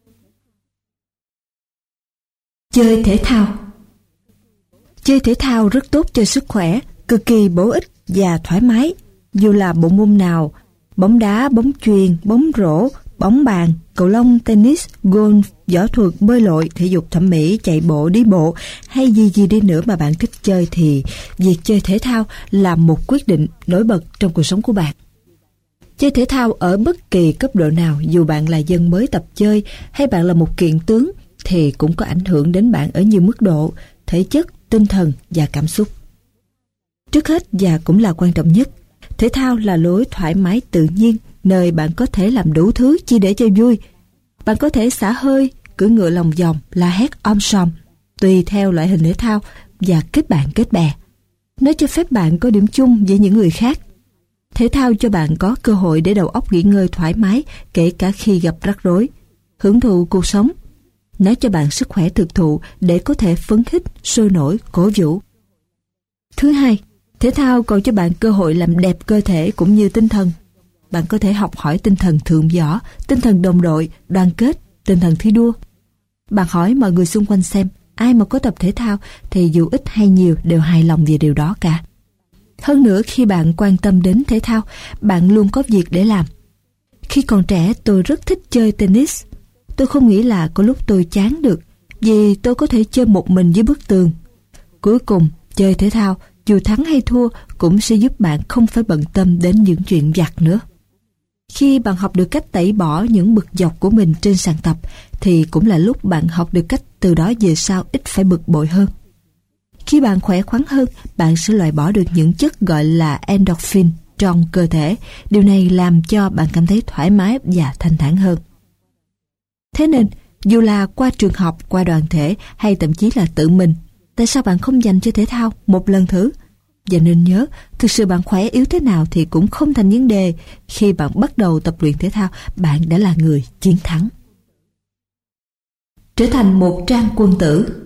Chơi thể thao. Chơi thể thao rất tốt cho sức khỏe, cực kỳ bổ ích và thoải mái. Dù là bộ môn nào, bóng đá, bóng chuyền, bóng rổ, bóng bàn, cầu lông, tennis, golf, võ thuật, bơi lội, thể dục thẩm mỹ, chạy bộ, đi bộ hay gì đi nữa mà bạn thích chơi thì việc chơi thể thao là một quyết định nổi bật trong cuộc sống của bạn. Chơi thể thao ở bất kỳ cấp độ nào, dù bạn là dân mới tập chơi hay bạn là một kiện tướng, thì cũng có ảnh hưởng đến bạn ở nhiều mức độ, thể chất, tinh thần và cảm xúc. Trước hết và cũng là quan trọng nhất, thể thao là lối thoải mái tự nhiên, nơi bạn có thể làm đủ thứ chỉ để cho vui. Bạn có thể xả hơi, cưỡi ngựa lòng vòng, la hét om sòm, tùy theo loại hình thể thao và kết bạn kết bè. Nó cho phép bạn có điểm chung với những người khác. Thể thao cho bạn có cơ hội để đầu óc nghỉ ngơi thoải mái, kể cả khi gặp rắc rối, hưởng thụ cuộc sống. Nó cho bạn sức khỏe thực thụ để có thể phấn khích, sôi nổi, cổ vũ. Thứ hai, thể thao còn cho bạn cơ hội làm đẹp cơ thể cũng như tinh thần. Bạn có thể học hỏi tinh thần thượng võ, tinh thần đồng đội, đoàn kết, tinh thần thi đua. Bạn hỏi mọi người xung quanh xem, ai mà có tập thể thao thì dù ít hay nhiều đều hài lòng về điều đó cả. Hơn nữa, khi bạn quan tâm đến thể thao, bạn luôn có việc để làm. Khi còn trẻ, tôi rất thích chơi tennis. Tôi không nghĩ là có lúc tôi chán được, vì tôi có thể chơi một mình dưới bức tường. Cuối cùng, chơi thể thao, dù thắng hay thua, cũng sẽ giúp bạn không phải bận tâm đến những chuyện vặt nữa. Khi bạn học được cách tẩy bỏ những bực dọc của mình trên sàn tập, thì cũng là lúc bạn học được cách từ đó về sau ít phải bực bội hơn. Khi bạn khỏe khoắn hơn, bạn sẽ loại bỏ được những chất gọi là endorphin trong cơ thể. Điều này làm cho bạn cảm thấy thoải mái và thanh thản hơn. Thế nên, dù là qua trường học, qua đoàn thể hay thậm chí là tự mình, tại sao bạn không dành cho thể thao một lần thử? Và nên nhớ, thực sự bạn khỏe yếu thế nào thì cũng không thành vấn đề. Khi bạn bắt đầu tập luyện thể thao, bạn đã là người chiến thắng. Trở thành một trang quân tử.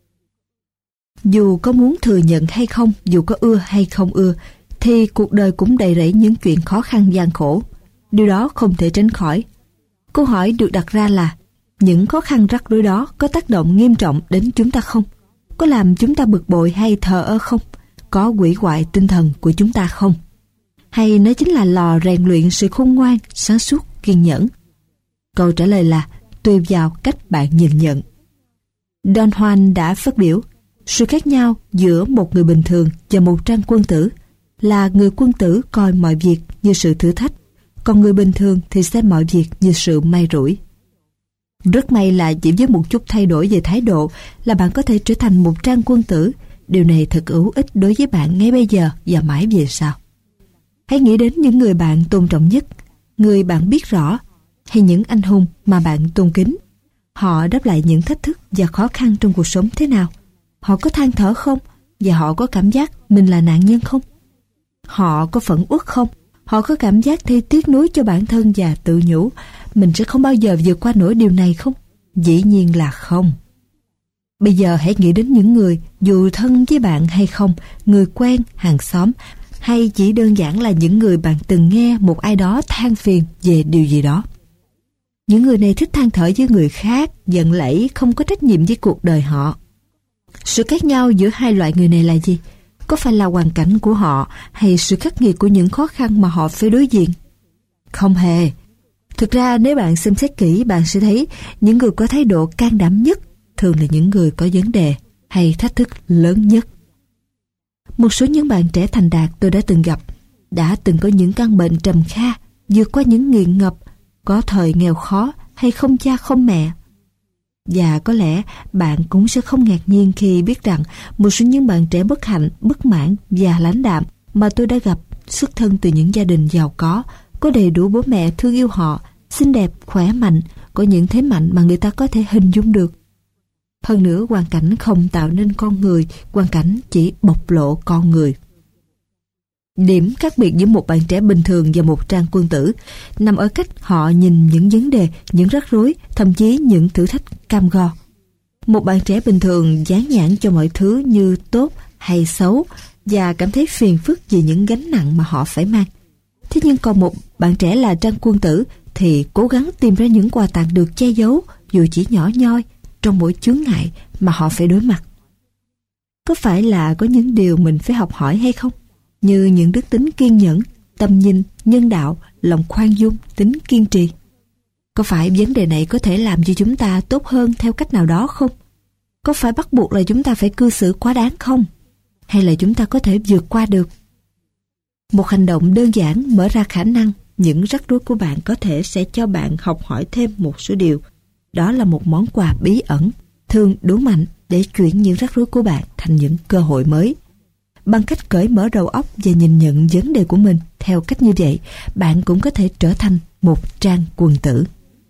Dù có muốn thừa nhận hay không, dù có ưa hay không ưa, thì cuộc đời cũng đầy rẫy những chuyện khó khăn gian khổ. Điều đó không thể tránh khỏi. Câu hỏi được đặt ra là, những khó khăn rắc rối đó có tác động nghiêm trọng đến chúng ta không? Có làm chúng ta bực bội hay thờ ơ không? Có hủy hoại tinh thần của chúng ta không? Hay nó chính là lò rèn luyện sự khôn ngoan, sáng suốt, kiên nhẫn? Câu trả lời là tùy vào cách bạn nhìn nhận. Don Juan đã phát biểu, sự khác nhau giữa một người bình thường và một trang quân tử là người quân tử coi mọi việc như sự thử thách, còn người bình thường thì xem mọi việc như sự may rủi. Rất may là chỉ với một chút thay đổi về thái độ là bạn có thể trở thành một trang quân tử. Điều này thật hữu ích đối với bạn ngay bây giờ và mãi về sau. Hãy nghĩ đến những người bạn tôn trọng nhất, người bạn biết rõ, hay những anh hùng mà bạn tôn kính. Họ đáp lại những thách thức và khó khăn trong cuộc sống thế nào? Họ có than thở không? Và họ có cảm giác mình là nạn nhân không? Họ có phẫn uất không? Họ có cảm giác thấy tiếc nuối cho bản thân và tự nhủ mình sẽ không bao giờ vượt qua nổi điều này không? Dĩ nhiên là không. Bây giờ hãy nghĩ đến những người dù thân với bạn hay không, người quen, hàng xóm, hay chỉ đơn giản là những người bạn từng nghe một ai đó than phiền về điều gì đó. Những người này thích than thở với người khác, giận lẫy, không có trách nhiệm với cuộc đời họ. Sự khác nhau giữa hai loại người này là gì? Có phải là hoàn cảnh của họ hay sự khắc nghiệt của những khó khăn mà họ phải đối diện? Không hề. Thực ra nếu bạn xem xét kỹ, bạn sẽ thấy những người có thái độ can đảm nhất thường là những người có vấn đề hay thách thức lớn nhất. Một số những bạn trẻ thành đạt tôi đã từng gặp, đã từng có những căn bệnh trầm kha, vượt qua những nghiện ngập, có thời nghèo khó hay không cha không mẹ. Và có lẽ bạn cũng sẽ không ngạc nhiên khi biết rằng một số những bạn trẻ bất hạnh, bất mãn và lãnh đạm mà tôi đã gặp xuất thân từ những gia đình giàu có đầy đủ bố mẹ thương yêu họ, xinh đẹp, khỏe mạnh, có những thế mạnh mà người ta có thể hình dung được. Hơn nữa, hoàn cảnh không tạo nên con người, hoàn cảnh chỉ bộc lộ con người. Điểm khác biệt giữa một bạn trẻ bình thường và một trang quân tử nằm ở cách họ nhìn những vấn đề, những rắc rối, thậm chí những thử thách cam go. Một bạn trẻ bình thường dán nhãn cho mọi thứ như tốt hay xấu và cảm thấy phiền phức vì những gánh nặng mà họ phải mang. Thế nhưng còn một bạn trẻ là trang quân tử thì cố gắng tìm ra những quà tặng được che giấu dù chỉ nhỏ nhoi trong mỗi chướng ngại mà họ phải đối mặt. Có phải là có những điều mình phải học hỏi hay không? Như những đức tính kiên nhẫn, tầm nhìn, nhân đạo, lòng khoan dung, tính kiên trì. Có phải vấn đề này có thể làm cho chúng ta tốt hơn theo cách nào đó không? Có phải bắt buộc là chúng ta phải cư xử quá đáng không? Hay là chúng ta có thể vượt qua được? Một hành động đơn giản mở ra khả năng những rắc rối của bạn có thể sẽ cho bạn học hỏi thêm một số điều. Đó là một món quà bí ẩn, thường đủ mạnh để chuyển những rắc rối của bạn thành những cơ hội mới. Bằng cách cởi mở đầu óc và nhìn nhận vấn đề của mình theo cách như vậy, bạn cũng có thể trở thành một trang quân tử.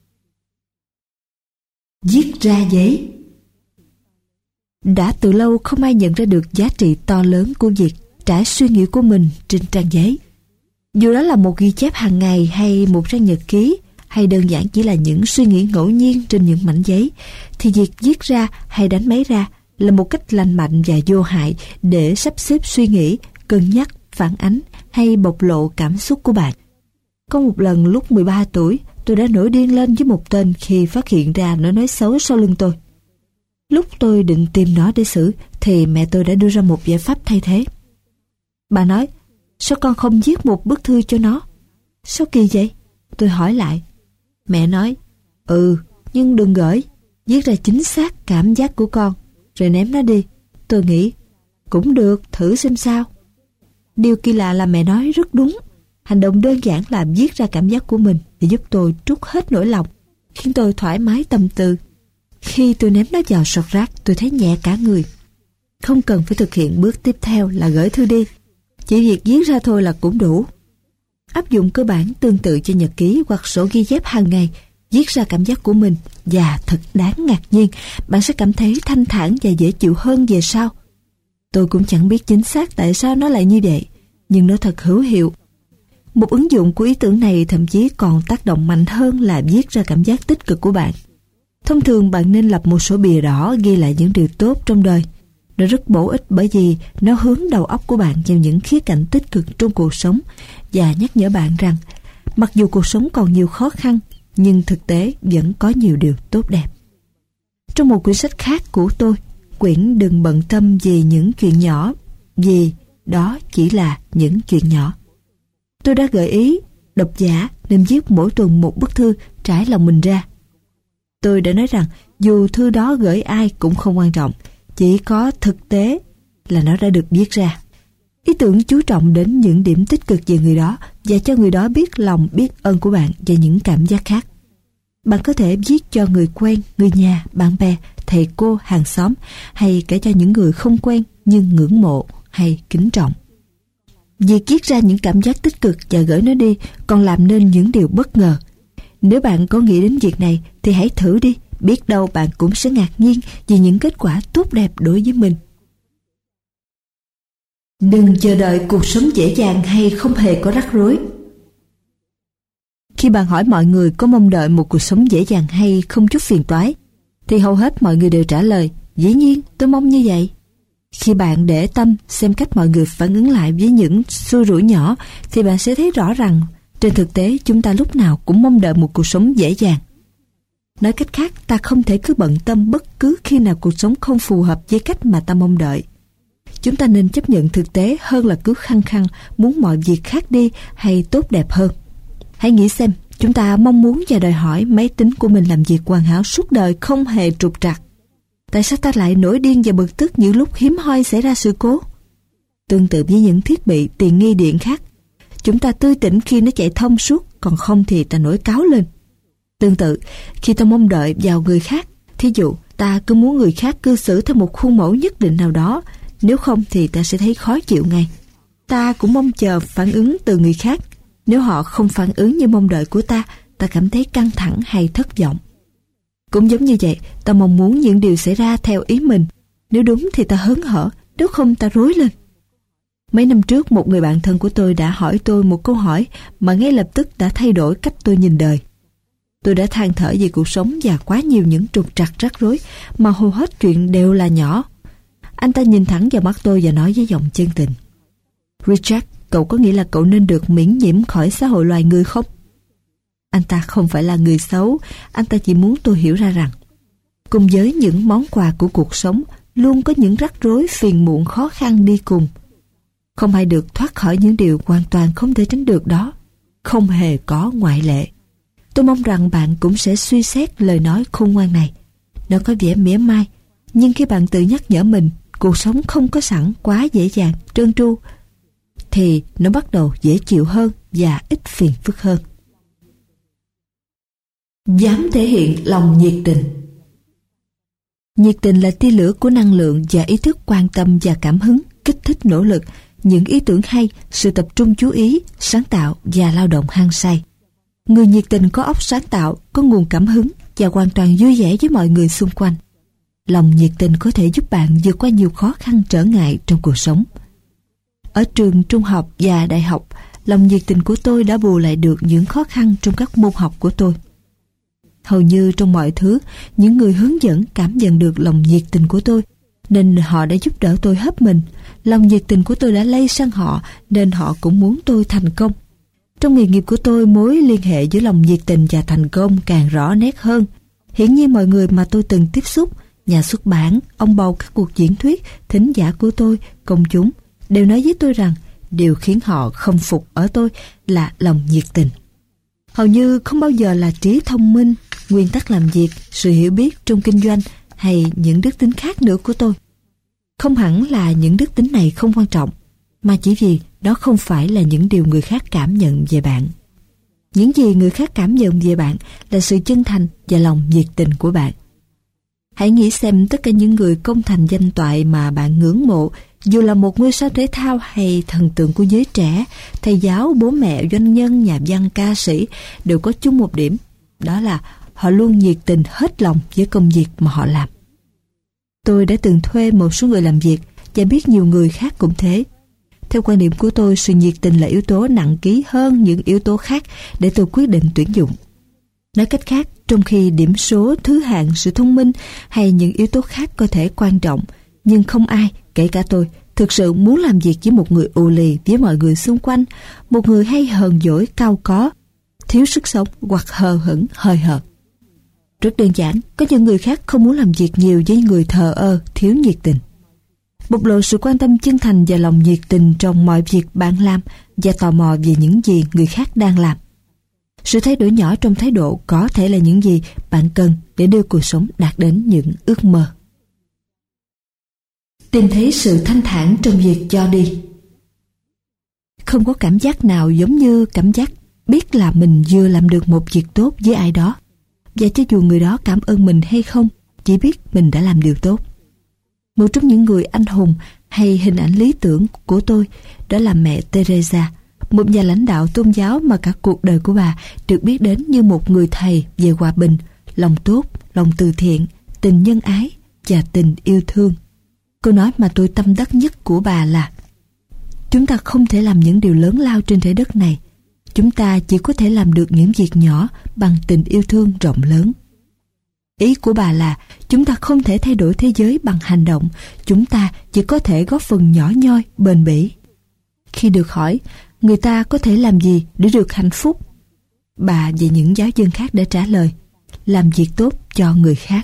Viết ra giấy. Đã từ lâu không ai nhận ra được giá trị to lớn của việc trải suy nghĩ của mình trên trang giấy. Dù đó là một ghi chép hàng ngày hay một trang nhật ký, hay đơn giản chỉ là những suy nghĩ ngẫu nhiên trên những mảnh giấy, thì việc viết ra hay đánh máy ra là một cách lành mạnh và vô hại để sắp xếp suy nghĩ, cân nhắc, phản ánh hay bộc lộ cảm xúc của bạn. Có một lần lúc 13 tuổi, tôi đã nổi điên lên với một tên khi phát hiện ra nó nói xấu sau lưng tôi. Lúc tôi định tìm nó để xử, thì mẹ tôi đã đưa ra một giải pháp thay thế. Bà nói, sao con không viết một bức thư cho nó? Sao kỳ vậy? Tôi hỏi lại. Mẹ nói, nhưng đừng gửi, viết ra chính xác cảm giác của con, rồi ném nó đi. Tôi nghĩ, cũng được, thử xem sao. Điều kỳ lạ là mẹ nói rất đúng. Hành động đơn giản là viết ra cảm giác của mình để giúp tôi trút hết nỗi lòng, khiến tôi thoải mái tâm tư. Khi tôi ném nó vào sọt rác, tôi thấy nhẹ cả người. Không cần phải thực hiện bước tiếp theo là gửi thư đi. Chỉ việc viết ra thôi là cũng đủ. Áp dụng cơ bản tương tự cho nhật ký hoặc sổ ghi chép hàng ngày, viết ra cảm giác của mình, và thật đáng ngạc nhiên, bạn sẽ cảm thấy thanh thản và dễ chịu hơn về sau. Tôi cũng chẳng biết chính xác tại sao nó lại như vậy, nhưng nó thật hữu hiệu. Một ứng dụng của ý tưởng này thậm chí còn tác động mạnh hơn là viết ra cảm giác tích cực của bạn. Thông thường bạn nên lập một sổ bìa đỏ ghi lại những điều tốt trong đời. Nó rất bổ ích bởi vì nó hướng đầu óc của bạn vào những khía cạnh tích cực trong cuộc sống và nhắc nhở bạn rằng mặc dù cuộc sống còn nhiều khó khăn, nhưng thực tế vẫn có nhiều điều tốt đẹp. Trong một quyển sách khác của tôi, quyển Đừng bận tâm về những chuyện nhỏ, vì đó chỉ là những chuyện nhỏ, tôi đã gợi ý độc giả nên viết mỗi tuần một bức thư trải lòng mình ra. Tôi đã nói rằng dù thư đó gửi ai cũng không quan trọng, chỉ có thực tế là nó đã được viết ra. Ý tưởng chú trọng đến những điểm tích cực về người đó và cho người đó biết lòng biết ơn của bạn và những cảm giác khác. Bạn có thể viết cho người quen, người nhà, bạn bè, thầy cô, hàng xóm, hay kể cho những người không quen nhưng ngưỡng mộ hay kính trọng. Việc viết ra những cảm giác tích cực và gửi nó đi còn làm nên những điều bất ngờ. Nếu bạn có nghĩ đến việc này thì hãy thử đi, biết đâu bạn cũng sẽ ngạc nhiên vì những kết quả tốt đẹp đối với mình. Đừng chờ đợi cuộc sống dễ dàng hay không hề có rắc rối. Khi bạn hỏi mọi người có mong đợi một cuộc sống dễ dàng hay không chút phiền toái, thì hầu hết mọi người đều trả lời, dĩ nhiên tôi mong như vậy. Khi bạn để tâm xem cách mọi người phản ứng lại với những xui rủi nhỏ, thì bạn sẽ thấy rõ rằng trên thực tế chúng ta lúc nào cũng mong đợi một cuộc sống dễ dàng. Nói cách khác, ta không thể cứ bận tâm bất cứ khi nào cuộc sống không phù hợp với cách mà ta mong đợi. Chúng ta nên chấp nhận thực tế hơn là cứ khăng khăng muốn mọi việc khác đi hay tốt đẹp hơn. Hãy nghĩ xem, chúng ta mong muốn và đòi hỏi máy tính của mình làm việc hoàn hảo suốt đời không hề trục trặc. Tại sao ta lại nổi điên và bực tức những lúc hiếm hoi xảy ra sự cố? Tương tự với những thiết bị tiện nghi điện khác, chúng ta tươi tỉnh khi nó chạy thông suốt, còn không thì ta nổi cáu lên. Tương tự, khi ta mong đợi vào người khác, thí dụ ta cứ muốn người khác cư xử theo một khuôn mẫu nhất định nào đó, nếu không thì ta sẽ thấy khó chịu ngay. Ta cũng mong chờ phản ứng từ người khác. Nếu họ không phản ứng như mong đợi của ta, ta cảm thấy căng thẳng hay thất vọng. Cũng giống như vậy, ta mong muốn những điều xảy ra theo ý mình. Nếu đúng thì ta hớn hở, nếu không ta rối lên. Mấy năm trước, một người bạn thân của tôi đã hỏi tôi một câu hỏi mà ngay lập tức đã thay đổi cách tôi nhìn đời. Tôi đã than thở về cuộc sống và quá nhiều những trục trặc rắc rối mà hầu hết chuyện đều là nhỏ. Anh ta nhìn thẳng vào mắt tôi và nói với giọng chân tình, Richard, cậu có nghĩ là cậu nên được miễn nhiễm khỏi xã hội loài người không? Anh ta không phải là người xấu, anh ta chỉ muốn tôi hiểu ra rằng cùng với những món quà của cuộc sống luôn có những rắc rối phiền muộn khó khăn đi cùng. Không ai được thoát khỏi những điều hoàn toàn không thể tránh được đó. Không hề có ngoại lệ. Tôi mong rằng bạn cũng sẽ suy xét lời nói khôn ngoan này. Nó có vẻ mỉa mai, nhưng khi bạn tự nhắc nhở mình cuộc sống không có sẵn quá dễ dàng, trơn tru, thì nó bắt đầu dễ chịu hơn và ít phiền phức hơn. Dám thể hiện lòng nhiệt tình. Nhiệt tình là tia lửa của năng lượng và ý thức quan tâm và cảm hứng, kích thích nỗ lực, những ý tưởng hay, sự tập trung chú ý, sáng tạo và lao động hăng say. Người nhiệt tình có óc sáng tạo, có nguồn cảm hứng và hoàn toàn vui vẻ với mọi người xung quanh. Lòng nhiệt tình có thể giúp bạn vượt qua nhiều khó khăn trở ngại trong cuộc sống. Ở trường trung học và đại học, lòng nhiệt tình của tôi đã bù lại được những khó khăn trong các môn học của tôi. Hầu như trong mọi thứ, những người hướng dẫn cảm nhận được lòng nhiệt tình của tôi nên họ đã giúp đỡ tôi hết mình. Lòng nhiệt tình của tôi đã lây sang họ, nên họ cũng muốn tôi thành công. Trong nghề nghiệp của tôi, mối liên hệ giữa lòng nhiệt tình và thành công càng rõ nét hơn. Hiển nhiên mọi người mà tôi từng tiếp xúc, nhà xuất bản, ông bầu các cuộc diễn thuyết, thính giả của tôi, công chúng, đều nói với tôi rằng điều khiến họ khâm phục ở tôi là lòng nhiệt tình. Hầu như không bao giờ là trí thông minh, nguyên tắc làm việc, sự hiểu biết trong kinh doanh hay những đức tính khác nữa của tôi. Không hẳn là những đức tính này không quan trọng, mà chỉ vì đó không phải là những điều người khác cảm nhận về bạn. Những gì người khác cảm nhận về bạn là sự chân thành và lòng nhiệt tình của bạn. Hãy nghĩ xem tất cả những người công thành danh toại mà bạn ngưỡng mộ, dù là một ngôi sao thể thao hay thần tượng của giới trẻ, thầy giáo, bố mẹ, doanh nhân, nhà văn, ca sĩ, đều có chung một điểm, đó là họ luôn nhiệt tình hết lòng với công việc mà họ làm. Tôi đã từng thuê một số người làm việc và biết nhiều người khác cũng thế. Theo quan điểm của tôi, sự nhiệt tình là yếu tố nặng ký hơn những yếu tố khác để tôi quyết định tuyển dụng. Nói cách khác, trong khi điểm số, thứ hạng, sự thông minh hay những yếu tố khác có thể quan trọng, nhưng không ai, kể cả tôi, thực sự muốn làm việc với một người ù lì với mọi người xung quanh, một người hay hờn dỗi, cao có, thiếu sức sống hoặc hờ hững, hời hợt. Rất đơn giản, có những người khác không muốn làm việc nhiều với người thờ ơ, thiếu nhiệt tình. Bộc lộ sự quan tâm chân thành và lòng nhiệt tình trong mọi việc bạn làm và tò mò về những gì người khác đang làm. Sự thay đổi nhỏ trong thái độ có thể là những gì bạn cần để đưa cuộc sống đạt đến những ước mơ. Tìm thấy sự thanh thản trong việc cho đi. Không có cảm giác nào giống như cảm giác biết là mình vừa làm được một việc tốt với ai đó, và cho dù người đó cảm ơn mình hay không, chỉ biết mình đã làm điều tốt. Một trong những người anh hùng hay hình ảnh lý tưởng của tôi đó là mẹ Teresa, một nhà lãnh đạo tôn giáo mà cả cuộc đời của bà được biết đến như một người thầy về hòa bình, lòng tốt, lòng từ thiện, tình nhân ái và tình yêu thương. Câu nói mà tôi tâm đắc nhất của bà là: chúng ta không thể làm những điều lớn lao trên trái đất này. Chúng ta chỉ có thể làm được những việc nhỏ bằng tình yêu thương rộng lớn. Ý của bà là chúng ta không thể thay đổi thế giới bằng hành động, chúng ta chỉ có thể góp phần nhỏ nhoi, bền bỉ. Khi được hỏi người ta có thể làm gì để được hạnh phúc, bà và những giáo dân khác đã trả lời: làm việc tốt cho người khác.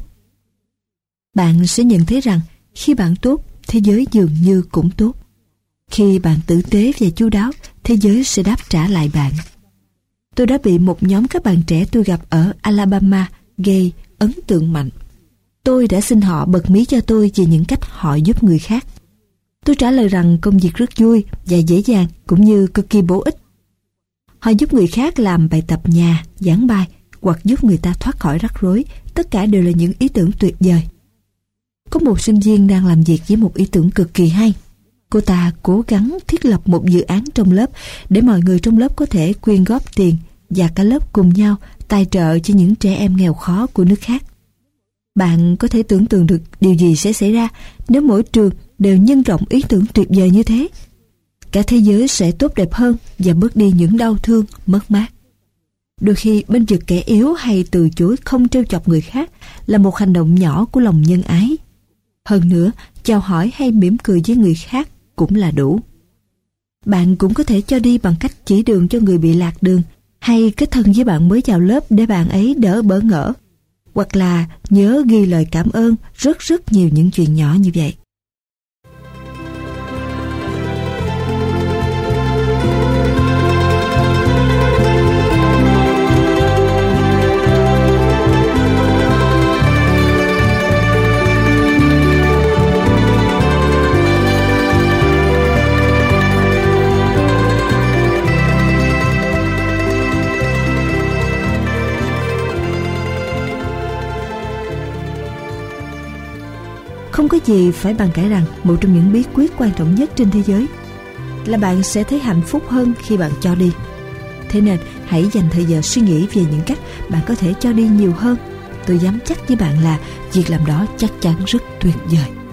Bạn sẽ nhận thấy rằng khi bạn tốt, thế giới dường như cũng tốt. Khi bạn tử tế và chu đáo, thế giới sẽ đáp trả lại bạn. Tôi đã bị một nhóm các bạn trẻ tôi gặp ở Alabama gây ấn tượng mạnh. Tôi đã xin họ bật mí cho tôi về những cách họ giúp người khác. Tôi trả lời rằng công việc rất vui và dễ dàng cũng như cực kỳ bổ ích. Họ giúp người khác làm bài tập nhà, giảng bài hoặc giúp người ta thoát khỏi rắc rối. Tất cả đều là những ý tưởng tuyệt vời. Có một sinh viên đang làm việc với một ý tưởng cực kỳ hay. Cô ta cố gắng thiết lập một dự án trong lớp để mọi người trong lớp có thể quyên góp tiền và cả lớp cùng nhau tài trợ cho những trẻ em nghèo khó của nước khác. Bạn có thể tưởng tượng được điều gì sẽ xảy ra nếu mỗi trường đều nhân rộng ý tưởng tuyệt vời như thế. Cả thế giới sẽ tốt đẹp hơn và bớt đi những đau thương, mất mát. Đôi khi bên vực kẻ yếu hay từ chối không trêu chọc người khác là một hành động nhỏ của lòng nhân ái. Hơn nữa, chào hỏi hay mỉm cười với người khác cũng là đủ. Bạn cũng có thể cho đi bằng cách chỉ đường cho người bị lạc đường, hay kết thân với bạn mới vào lớp để bạn ấy đỡ bỡ ngỡ, hoặc là nhớ ghi lời cảm ơn, rất nhiều những chuyện nhỏ như vậy. Không có gì phải bàn cãi rằng một trong những bí quyết quan trọng nhất trên thế giới là bạn sẽ thấy hạnh phúc hơn khi bạn cho đi. Thế nên hãy dành thời giờ suy nghĩ về những cách bạn có thể cho đi nhiều hơn. Tôi dám chắc với bạn là việc làm đó chắc chắn rất tuyệt vời.